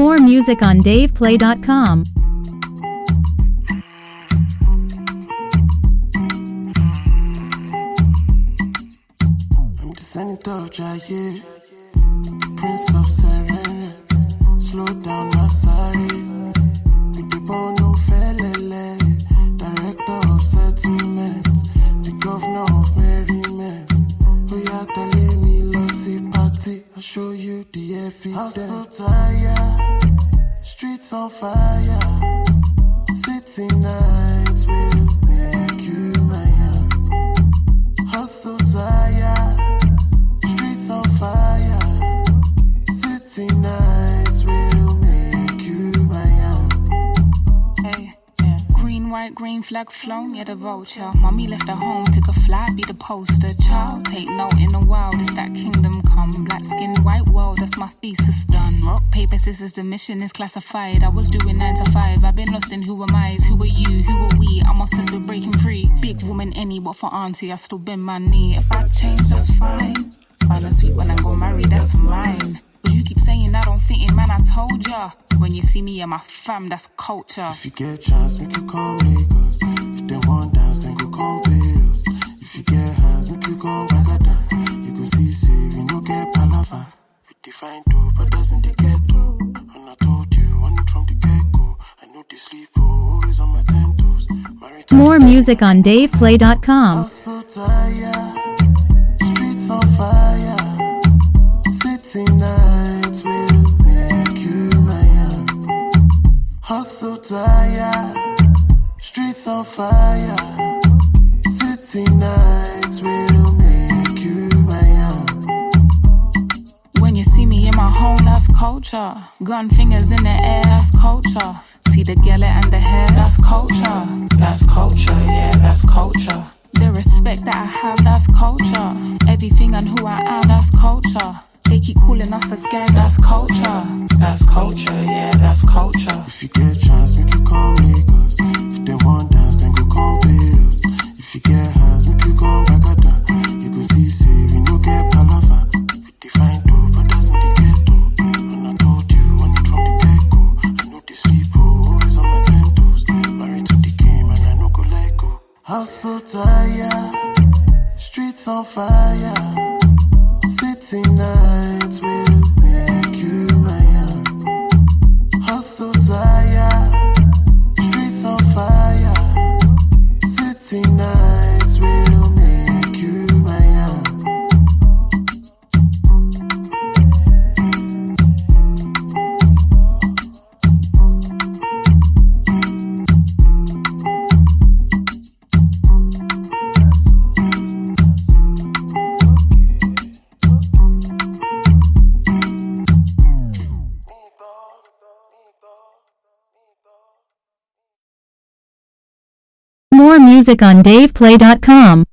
More music on DavePlay.com. I'm just any thought right here. Prince of Serene. Slow down my sorry. With the ball no felele. Director of settlement. The governor of merriment. Oh yeah, tell me lossy party. I'll show you the evidence. I'm so tired. Streets on fire. City nights will make you mine. Hustle tired. Streets on fire. City nights will make you mine. Hey, yeah. Green, white, green flag flown, yeah, the vulture. Mommy left her home, took a flight, be the poster child. Take note in the wild, it's that kingdom come. Black skin, white world, that's my thesis done. Rock, paper, scissors, the mission is classified. I was doing 9 to 5, I've been lost in who am I, who are you, who are we? I'm obsessed with breaking free. Big woman, any, but for auntie, I still bend my knee. If I change, that's fine. Find a sweet one and go marry, that's mine. But you keep saying I don't fit in, man, I told ya. When you see me and my fam, that's culture. If you get chance, make you come Lagos. If they want dance, then go come Payos. If you get hands, make you come Bagada. You go see, say, we no get palava. We define two brothers in the ghetto. And I told you, I need from the get-go. I know the sleep, always on my 10 toes. More music on DavePlay.com. I'm so tired. Streets on fire. City nights will make you mine. Hustle tired. Streets on fire. City nights will make you mine. When you see me in my home, that's culture. Gun fingers in the air, that's culture. See the gala and the hair, that's culture. That's culture, yeah, that's culture. The respect that I have, that's culture. Everything and who I am, that's culture. They keep calling us again, that's culture. That's culture, yeah, that's culture. If you get chance, make you come Lagos. If they want dance, then go come Payos. If you get hands, make you come Bagada. You go see, say, we no get palava. We define two brothers in the ghetto. And I told you, I need from the get-go. I know the sleep, always on my 10 toes. Married to the game, and I no go let go. I'm so tired. Streets on fire. City nights will make you mine. Hustle tired. Streets on fire. City nights will make you mine. More music on DavePlay.com.